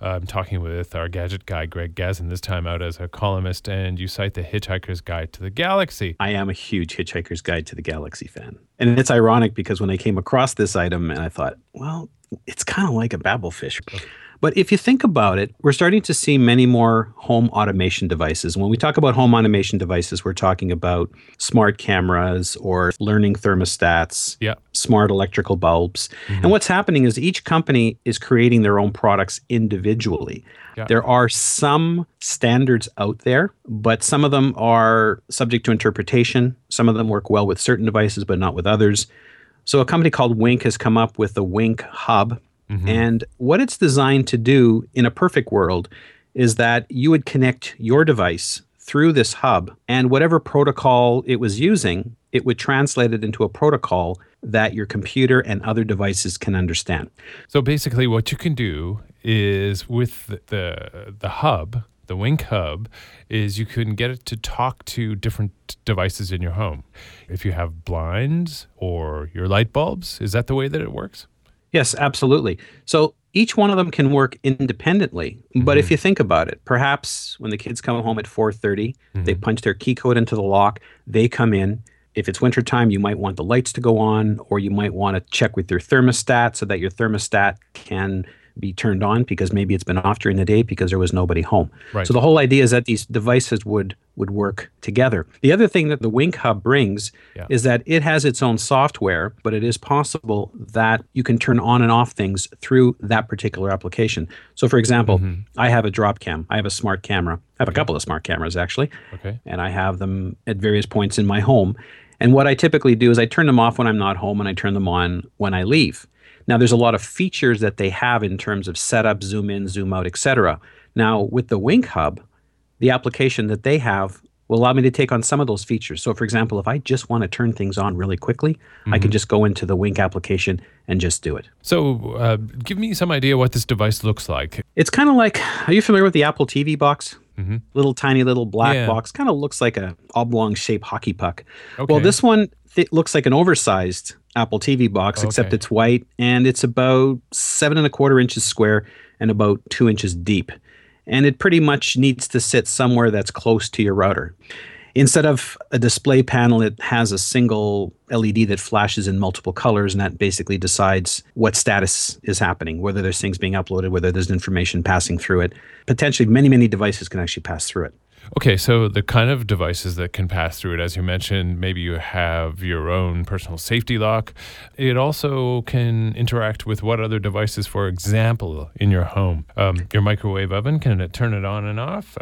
I'm talking with our gadget guy, Greg Gazin, this time out as a columnist, and you cite The Hitchhiker's Guide to the Galaxy. I am a huge Hitchhiker's Guide to the Galaxy fan. And it's ironic because when I came across this item and I thought, well, it's kind of like a Babelfish. Okay. But if you think about it, we're starting to see many more home automation devices. When we talk about home automation devices, we're talking about smart cameras or learning thermostats, smart electrical bulbs. And what's happening is each company is creating their own products individually. There are some standards out there, but some of them are subject to interpretation. Some of them work well with certain devices, but not with others. So a company called Wink has come up with the Wink Hub. And what it's designed to do in a perfect world is that you would connect your device through this hub, and whatever protocol it was using, it would translate it into a protocol that your computer and other devices can understand. So basically what you can do is with the hub, the Wink Hub, is you can get it to talk to different devices in your home. If you have blinds or your light bulbs, is that the way that it works? Yes, absolutely. So each one of them can work independently. But if you think about it, perhaps when the kids come home at 4:30, they punch their key code into the lock, they come in. If it's wintertime, you might want the lights to go on, or you might want to check with your thermostat so that your thermostat can be turned on because maybe it's been off during the day because there was nobody home. Right. So the whole idea is that these devices would work together. The other thing that the Wink Hub brings is that it has its own software, but it is possible that you can turn on and off things through that particular application. So for example, I have a drop cam. I have a smart camera. I have a couple of smart cameras actually. And I have them at various points in my home. And what I typically do is I turn them off when I'm not home and I turn them on when I leave. Now, there's a lot of features that they have in terms of setup, zoom in, zoom out, etc. Now, with the Wink Hub, the application that they have will allow me to take on some of those features. So, for example, if I just want to turn things on really quickly, I can just go into the Wink application and just do it. So, give me some idea what this device looks like. It's kind of like, are you familiar with the Apple TV box? Little tiny little black box, kind of looks like a oblong-shaped hockey puck. Well, this one looks like an oversized Apple TV box, except it's white, and it's about 7.25 inches square and about 2 inches deep. And it pretty much needs to sit somewhere that's close to your router. Instead of a display panel, it has a single LED that flashes in multiple colors, and that basically decides what status is happening, whether there's things being uploaded, whether there's information passing through it. Potentially, many devices can actually pass through it. Okay, so the kind of devices that can pass through it, as you mentioned, maybe you have your own personal safety lock. It also can interact with what other devices, for example, in your home? Your microwave oven, can it turn it on and off?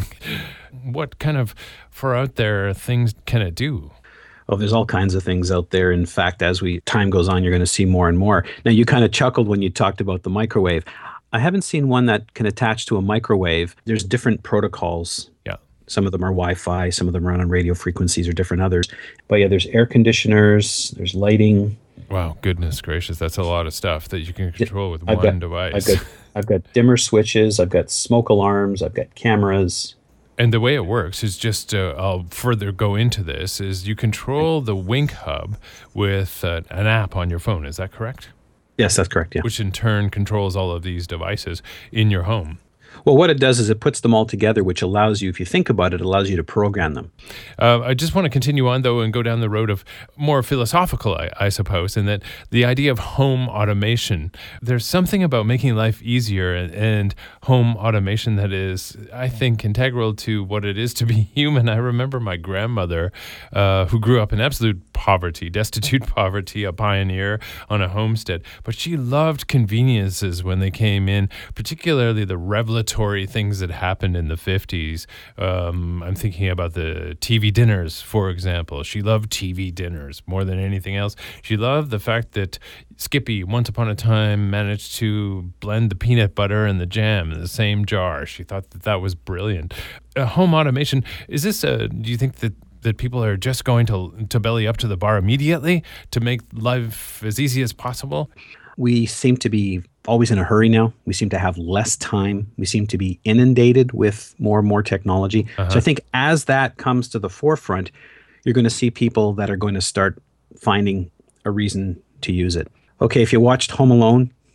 What kind of, for out there, things can it do? Oh, there's all kinds of things out there. In fact, as time goes on, you're going to see more and more. Now, you kind of chuckled when you talked about the microwave. I haven't seen one that can attach to a microwave. There's different protocols. Some of them are Wi-Fi, some of them run on radio frequencies or different others. But yeah, there's air conditioners, there's lighting. Wow, goodness gracious. That's a lot of stuff that you can control with one device. I've got dimmer switches, I've got smoke alarms, I've got cameras. And the way it works is just, I'll further go into this, is you control the Wink Hub with an app on your phone. Is that correct? Yes, that's correct, yeah. Which in turn controls all of these devices in your home. Well, what it does is it puts them all together, which allows you, if you think about it, allows you to program them. I just want to continue on, though, and go down the road of more philosophical, I suppose, in that the idea of home automation, there's something about making life easier and home automation that is, I think, integral to what it is to be human. I remember my grandmother, who grew up in absolute poverty, destitute poverty, a pioneer on a homestead, but she loved conveniences when they came in, particularly the revelatory things that happened in the 50s. I'm thinking about the TV dinners, for example. She loved TV dinners more than anything else. She loved the fact that Skippy, once upon a time, managed to blend the peanut butter and the jam in the same jar. She thought that was brilliant. Home automation, is this, do you think that people are just going to belly up to the bar immediately to make life as easy as possible? We seem to be always in a hurry now. We seem to have less time. We seem to be inundated with more and more technology. So I think as that comes to the forefront, you're going to see people that are going to start finding a reason to use it. Okay, if you watched Home Alone,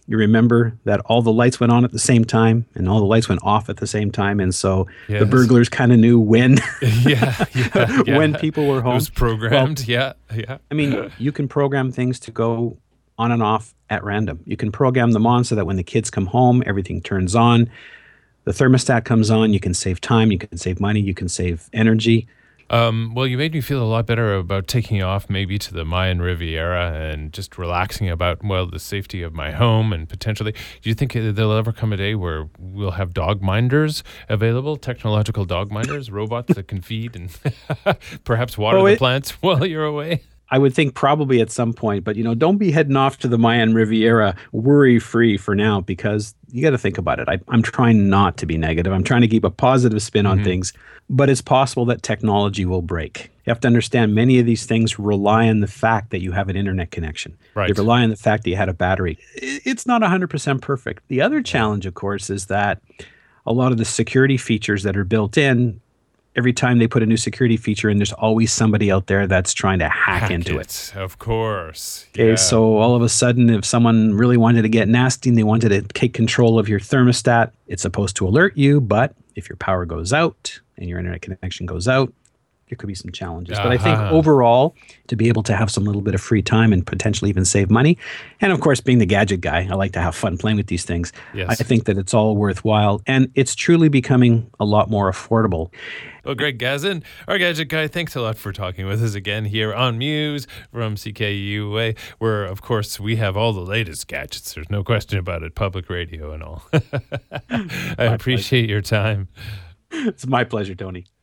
You remember that all the lights went on at the same time and all the lights went off at the same time. And so Yes. the burglars kind of knew when Yeah. when people were It home. was programmed. Yeah. I mean, you can program things to go on and off at random. You can program them on so that when the kids come home, everything turns on. The thermostat comes on. You can save time. You can save money. You can save energy. Well, you made me feel a lot better about taking off maybe to the Mayan Riviera and just relaxing about, well, the safety of my home and potentially. Do you think there'll ever come a day where we'll have dog minders available, technological dog minders, robots that can feed and perhaps water the plants while you're away? I would think probably at some point, but don't be heading off to the Mayan Riviera worry-free for now, because you got to think about it. I'm trying not to be negative. I'm trying to keep a positive spin on things, but it's possible that technology will break. You have to understand many of these things rely on the fact that you have an internet connection. Right. They rely on the fact that you had a battery. It's not 100% perfect. The other challenge, of course, is that a lot of the security features that are built in, every time they put a new security feature in, there's always somebody out there that's trying to hack into it. Of course. Okay, Yeah. so all of a sudden, if someone really wanted to get nasty and they wanted to take control of your thermostat, it's supposed to alert you. But if your power goes out and your internet connection goes out, there could be some challenges. But I think overall, to be able to have some little bit of free time and potentially even save money, and of course, being the gadget guy, I like to have fun playing with these things. Yes. I think that it's all worthwhile, and it's truly becoming a lot more affordable. Well, Greg Gazin, our gadget guy, thanks a lot for talking with us again here on Muse from CKUA, where, of course, we have all the latest gadgets. There's no question about it, public radio and all. I appreciate your time. It's my pleasure, Tony.